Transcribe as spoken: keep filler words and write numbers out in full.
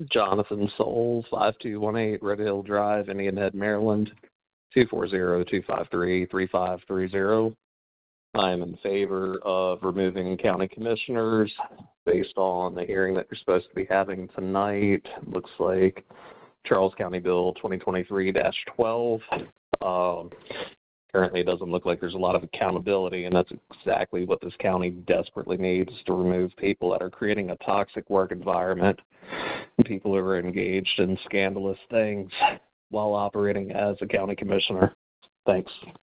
Jonathan Souls, five two one eight Red Hill Drive, Indian Head, Maryland, two four zero, two five three, three five three zero. I am in favor of removing county commissioners based on the hearing that you're supposed to be having tonight. Looks like Charles County Bill twenty twenty-three dash twelve. Um, currently, it doesn't look like there's a lot of accountability, and that's exactly what this county desperately needs, to remove people that are creating a toxic work environment, people who are engaged in scandalous things while operating as a county commissioner. Thanks.